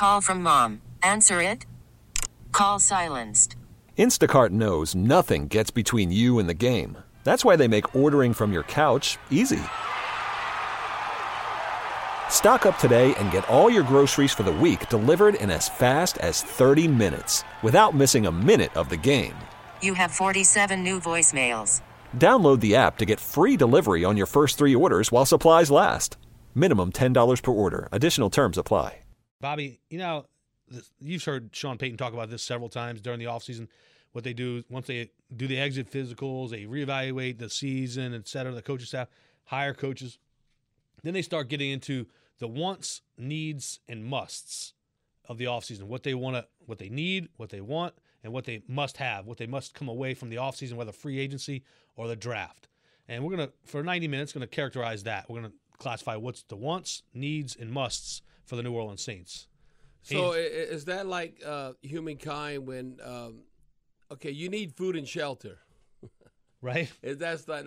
Call from mom. Answer it. Call silenced. Instacart knows nothing gets between you and the game. That's why they make ordering from your couch easy. Stock up today and get all your groceries for the week delivered in as fast as 30 minutes without missing a minute of the game. You have 47 new voicemails. Download the app to get free delivery on your first 3 orders while supplies last. Minimum $10 per order. Additional terms apply. Bobby, you've heard Sean Payton talk about this several times during the offseason. What they do once they do the exit physicals, they reevaluate the season, et cetera, the coaching staff, hire coaches. Then they start getting into the wants, needs, and musts of the offseason. What they need, what they want, and what they must have, what they must come away from the offseason, whether free agency or the draft. And we're going to, for 90 minutes, going to characterize that. We're going to classify what's the wants, needs, and musts for the New Orleans Saints. So is that like humankind when, you need food and shelter. Right? That's not,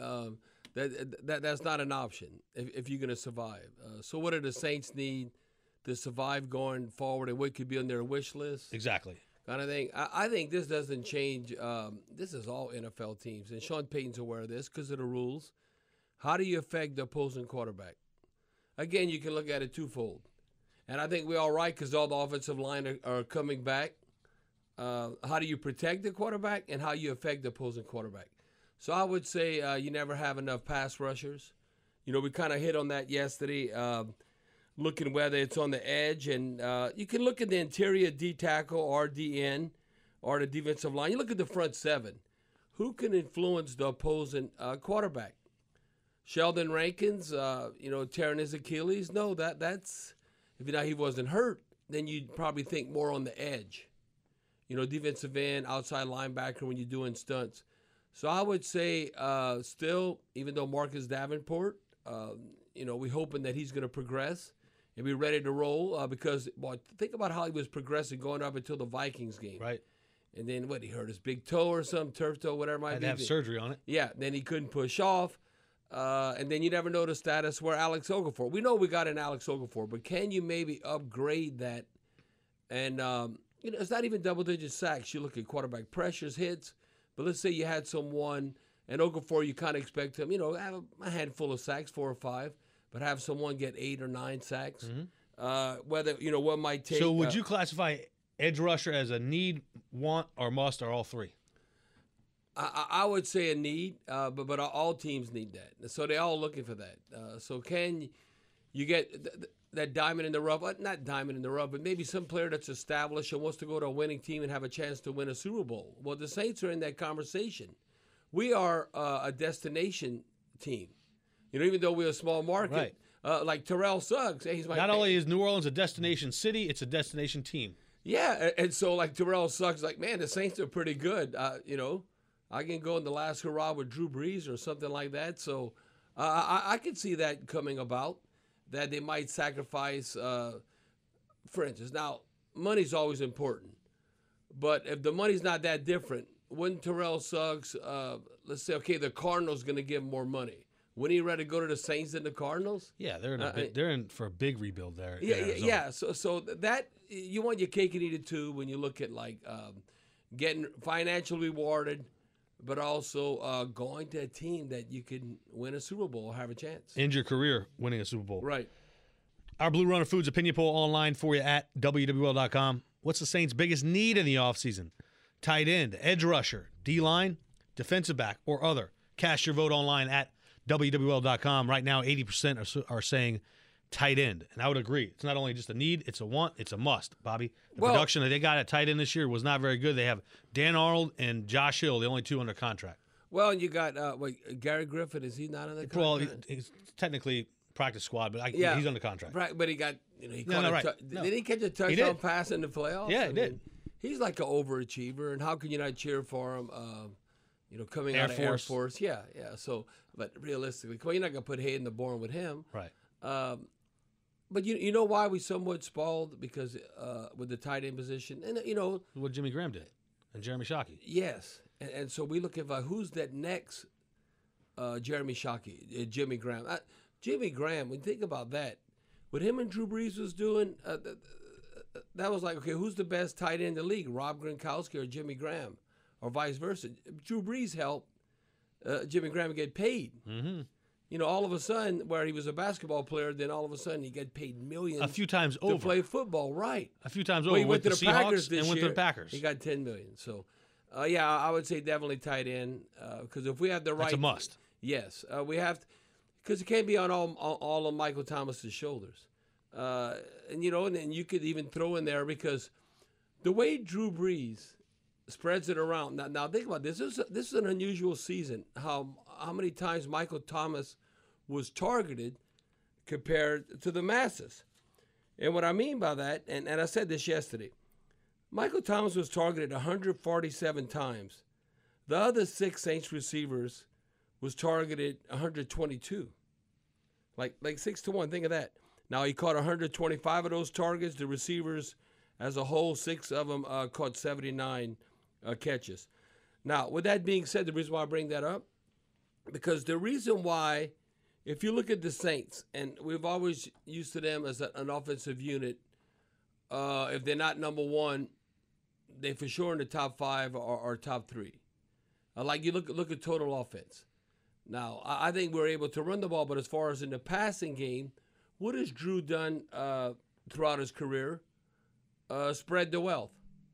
that's not an option if you're going to survive. So what do the Saints need to survive going forward, and what could be on their wish list? Exactly. Kind of thing. I think this doesn't change. This is all NFL teams, and Sean Payton's aware of this because of the rules. How do you affect the opposing quarterback? Again, you can look at it twofold. And I think we're all right because all the offensive line are coming back. How do you protect the quarterback and how you affect the opposing quarterback? So I would say you never have enough pass rushers. We kind of hit on that yesterday, looking whether it's on the edge. And you can look at the interior D tackle or DN or the defensive line. You look at the front seven. Who can influence the opposing quarterback? Sheldon Rankins, tearing his Achilles? No, that's if he wasn't hurt, then you'd probably think more on the edge. Defensive end, outside linebacker when you're doing stunts. So I would say still, even though Marcus Davenport, we're hoping that he's going to progress and be ready to roll because, think about how he was progressing going up until the Vikings game. Right. And then, he hurt his big toe or some turf toe, whatever it might be. Had to have surgery on it. Yeah, then he couldn't push off. And then you never know the status where Alex Okafor. We know we got an Alex Okafor, but can you maybe upgrade that? And, it's not even double-digit sacks. You look at quarterback pressures, hits. But let's say you had someone, and Okafor, you kind of expect him, have a handful of sacks, 4 or 5, but have someone get 8 or 9 sacks. Mm-hmm. Whether, what might take. So would you classify edge rusher as a need, want, or must, or all three? I would say a need, but all teams need that. So they're all looking for that. So can you get that diamond in the rough? Not diamond in the rough, but maybe some player that's established and wants to go to a winning team and have a chance to win a Super Bowl. Well, the Saints are in that conversation. We are a destination team. Even though we're a small market. Right. Like Terrell Suggs. He's Not only is New Orleans a destination city, it's a destination team. Yeah, and so like Terrell Suggs, man, the Saints are pretty good. I can go in the last hurrah with Drew Brees or something like that. So I could see that coming about, that they might sacrifice, for instance. Now, money's always important. But if the money's not that different, wouldn't Terrell Suggs, let's say, the Cardinals going to give him more money? Wouldn't he rather go to the Saints than the Cardinals? Yeah, they're in for a big rebuild there. Yeah. So that you want your cake and eat it too when you look at getting financially rewarded, but also going to a team that you can win a Super Bowl or have a chance. End your career winning a Super Bowl. Right. Our Blue Runner Foods opinion poll online for you at WWL.com. What's the Saints' biggest need in the offseason? Tight end, edge rusher, D-line, defensive back, or other? Cast your vote online at WWL.com. Right now, 80% are saying tight end. And I would agree. It's not only just a need, it's a want, it's a must, Bobby. The production that they got at tight end this year was not very good. They have Dan Arnold and Josh Hill, the only two under contract. Well, you got Gary Griffin. Is he not under contract? Well, he's technically practice squad, but he's under contract. Right, but he got Did he catch a touchdown pass in the playoffs? Yeah, he did. He's like an overachiever, and how can you not cheer for him? Coming out of Air Force. Yeah. So, but realistically, you're not gonna put Hayden the Born with him, right? But you know why we somewhat spoiled, because with the tight end position, and what Jimmy Graham did and Jeremy Shockey. Yes, and so we look at who's that next Jeremy Shockey, Jimmy Graham. Jimmy Graham, when you think about that, what him and Drew Brees was doing, that was like, okay, who's the best tight end in the league? Rob Gronkowski or Jimmy Graham, or vice versa? Drew Brees helped Jimmy Graham get paid. Mm-hmm. You know, all of a sudden, where he was a basketball player, then all of a sudden he got paid millions A few times to over. play football, right? A few times Well, over. he went to the Seahawks Packers this and went to year. the Packers. He got $10 million. So, yeah, I would say definitely tight end, because if we have the right, That's a must. Yes, we have, because it can't be on all of Michael Thomas's shoulders, and you know, and then you could even throw in there, because the way Drew Brees spreads it around. Now think about this. This is an unusual season. How many times Michael Thomas was targeted compared to the masses. And what I mean by that, and I said this yesterday, Michael Thomas was targeted 147 times. The other 6 Saints receivers was targeted 122. Like 6-1, think of that. Now he caught 125 of those targets. The receivers as a whole, 6 of them caught 79 catches. Now, with that being said, the reason why I bring that up, because the reason why, if you look at the Saints, and we've always used to them as an offensive unit, if they're not number one, they're for sure in the top 5 or top 3. Like you look at total offense. Now, I think we're able to run the ball, but as far as in the passing game, what has Drew done throughout his career? Spread the wealth.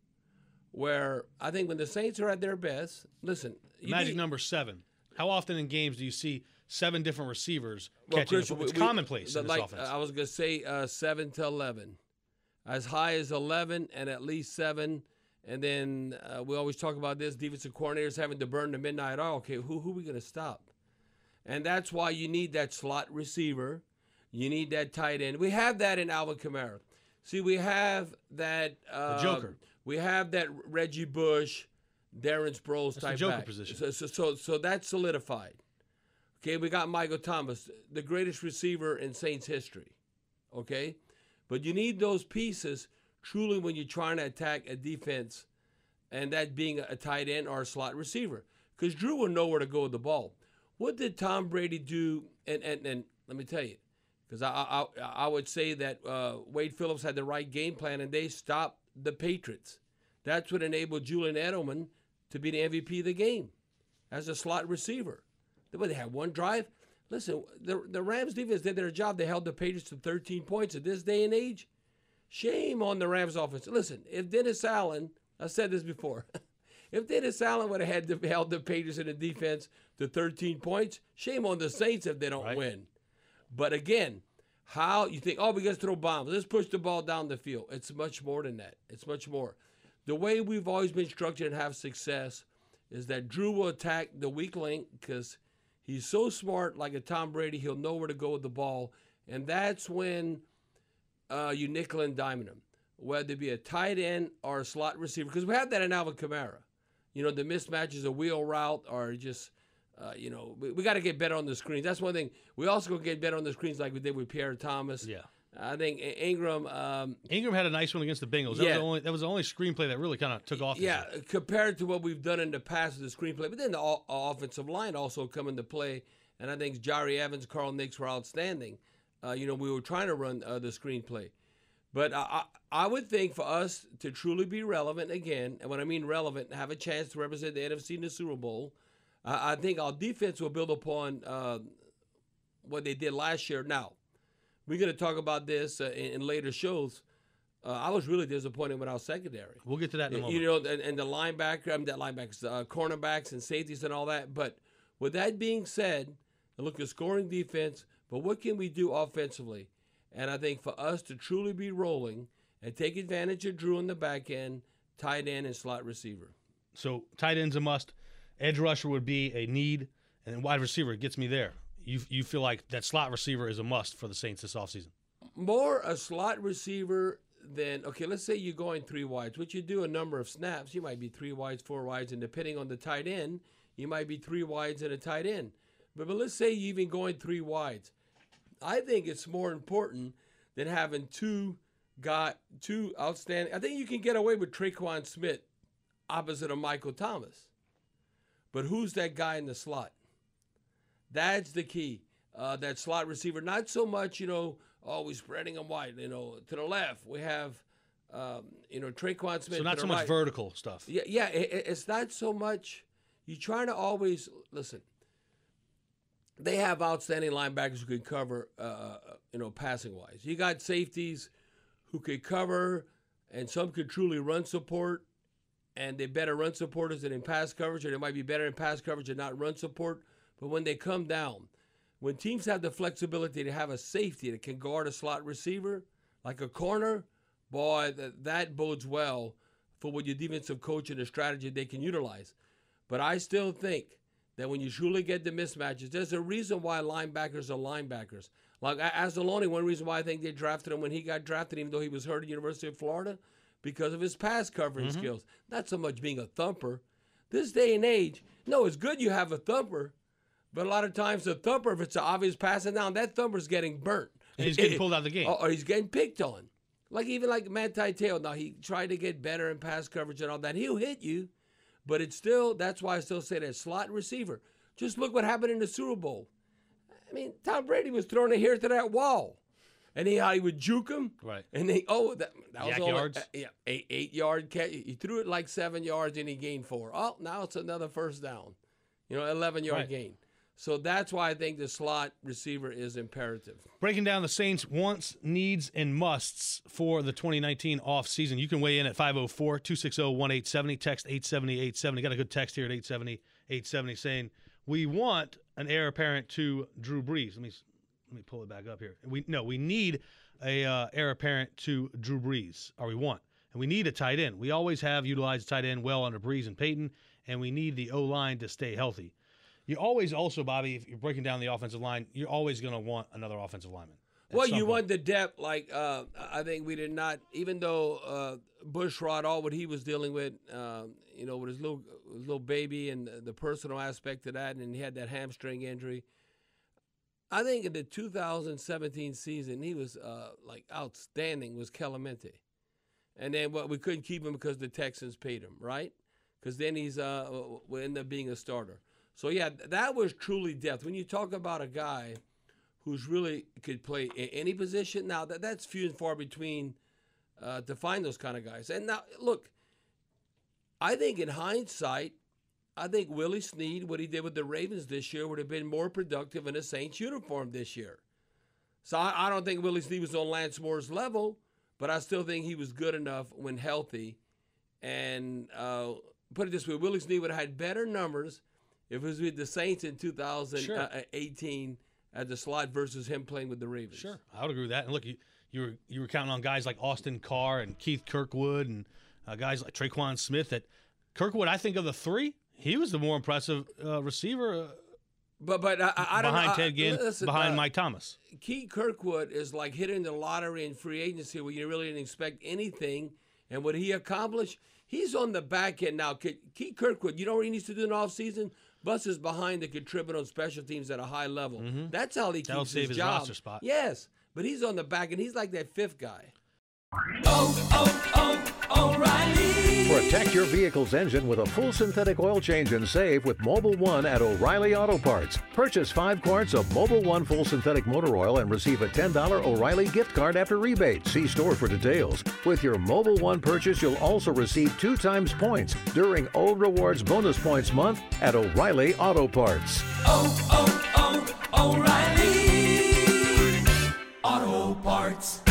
Where I think when the Saints are at their best, listen. Magic number 7. How often in games do you see 7 different receivers Well, catching? Chris, It's commonplace in this offense. I was going to say 7 to 11. As high as 11 and at least 7. And then we always talk about this, defensive coordinators having to burn the midnight oil. Okay, who are we going to stop? And that's why you need that slot receiver. You need that tight end. We have that in Alvin Kamara. See, we have that the Joker. We have that Reggie Bush, Darren Sproles That's type the Joker back. position. So that's solidified. Okay, we got Michael Thomas, the greatest receiver in Saints history. Okay, but you need those pieces truly when you're trying to attack a defense, and that being a tight end or a slot receiver, because Drew will know where to go with the ball. What did Tom Brady do? And let me tell you, because I would say that Wade Phillips had the right game plan, and they stopped the Patriots. That's what enabled Julian Edelman to be the MVP of the game as a slot receiver. They had one drive. Listen, the Rams defense did their job. They held the Patriots to 13 points. At this day and age, shame on the Rams offense. Listen, if Dennis Allen, I said this before, if Dennis Allen would have held the Patriots in the defense to 13 points, shame on the Saints if they don't win. But again, how you think, we got to throw bombs. Let's push the ball down the field. It's much more than that. It's much more. The way we've always been structured and have success is that Drew will attack the weak link because he's so smart, like a Tom Brady, he'll know where to go with the ball. And that's when you nickel and diamond him, whether it be a tight end or a slot receiver, because we have that in Alvin Kamara. You know, the mismatches, a wheel route, or just, we got to get better on the screens. That's one thing. We also going to get better on the screens like we did with Pierre Thomas. Yeah. I think Ingram. Ingram had a nice one against the Bengals. That was the only screenplay that really kind of took off. Yeah, compared to what we've done in the past with the screenplay. But then the offensive line also come into play. And I think Jari Evans, Carl Nicks were outstanding. We were trying to run the screenplay. But I would think for us to truly be relevant again, and when I mean relevant, have a chance to represent the NFC in the Super Bowl, I think our defense will build upon what they did last year. Now, we're going to talk about this in later shows. I was really disappointed with our secondary. We'll get to that in a moment. You know, and the linebackers, cornerbacks and safeties and all that. But with that being said, look at scoring defense, but what can we do offensively? And I think for us to truly be rolling and take advantage of Drew in the back end, tight end, and slot receiver. So tight end's a must. Edge rusher would be a need, and then wide receiver gets me there. You feel like that slot receiver is a must for the Saints this offseason? More a slot receiver than, okay, let's say you're going 3 wides, which you do a number of snaps. You might be 3 wides, 4 wides, and depending on the tight end, you might be 3 wides and a tight end. But let's say you're even going 3 wides. I think it's more important than having two outstanding. I think you can get away with Tre'Quan Smith opposite of Michael Thomas. But who's that guy in the slot? That's the key. That slot receiver, not so much, we're spreading them wide. To the left, we have Traquan Smith. So not to so the much right. vertical stuff. Yeah. It's not so much. You're trying to always listen. They have outstanding linebackers who can cover, passing wise. You got safeties who could cover, and some could truly run support, and they're better run supporters than in pass coverage, or they might be better in pass coverage and not run support. But when they come down, when teams have the flexibility to have a safety that can guard a slot receiver, like a corner, boy, that bodes well for what your defensive coach and the strategy they can utilize. But I still think that when you truly get the mismatches, there's a reason why linebackers are linebackers. Like Anzalone, one reason why I think they drafted him when he got drafted, even though he was hurt at University of Florida, because of his pass covering skills. Not so much being a thumper. This day and age, no, it's good you have a thumper, but a lot of times the thumper, if it's an obvious passing down, that thumper's getting burnt. And he's getting pulled out of the game. Or he's getting picked on. Even like Manti Te'o. Now, he tried to get better in pass coverage and all that. He'll hit you. But it's still, that's why I still say that slot receiver. Just look what happened in the Super Bowl. I mean, Tom Brady was throwing it here to that wall. And how he would juke him. Right. And that was all yards. 8-yard catch. He threw it like 7 yards and he gained 4. Oh, now it's another first down. 11-yard gain. So that's why I think the slot receiver is imperative. Breaking down the Saints' wants, needs, and musts for the 2019 offseason. You can weigh in at 504-260-1870. Text 870-870. Got a good text here at 870-870 saying, we want an heir apparent to Drew Brees. Let me pull it back up here. We need a heir apparent to Drew Brees, or we want. And we need a tight end. We always have utilized tight end well under Brees and Peyton, and we need the O-line to stay healthy. You always also, Bobby, if you're breaking down the offensive line, you're always going to want another offensive lineman. Well, you want the depth. I think we did not, even though Bushrod, all what he was dealing with, with his little baby and the personal aspect of that, and he had that hamstring injury. I think in the 2017 season, he was outstanding, was Kelemete. And then we couldn't keep him because the Texans paid him, right? Because then he's will end up being a starter. So, yeah, that was truly depth. When you talk about a guy who's really could play in any position, now that's few and far between to find those kind of guys. And now, look, I think in hindsight, I think Willie Snead, what he did with the Ravens this year, would have been more productive in a Saints uniform this year. So I don't think Willie Snead was on Lance Moore's level, but I still think he was good enough when healthy. And put it this way, Willie Snead would have had better numbers if it was with the Saints in 2018 as the slot versus him playing with the Ravens. Sure, I would agree with that. And look, you were counting on guys like Austin Carr and Keith Kirkwood and guys like Traquan Smith. That Kirkwood, I think of the three, he was the more impressive receiver. But I don't know. Behind Ted Ginn, behind Mike Thomas. Keith Kirkwood is like hitting the lottery in free agency where you really didn't expect anything. And what he accomplished, he's on the back end now. Keith Kirkwood, you know what he needs to do in the offseason? Bus is behind to contribute on special teams at a high level. Mm-hmm. That's how he keeps his job. Roster spot. Yes, but he's on the back, and he's like that fifth guy. O'Reilly. Protect your vehicle's engine with a full synthetic oil change and save with Mobil 1 at O'Reilly Auto Parts. Purchase 5 quarts of Mobil 1 full synthetic motor oil and receive a $10 O'Reilly gift card after rebate. See store for details. With your Mobil 1 purchase, you'll also receive 2 times points during Old Rewards Bonus Points Month at O'Reilly Auto Parts. O'Reilly Auto Parts.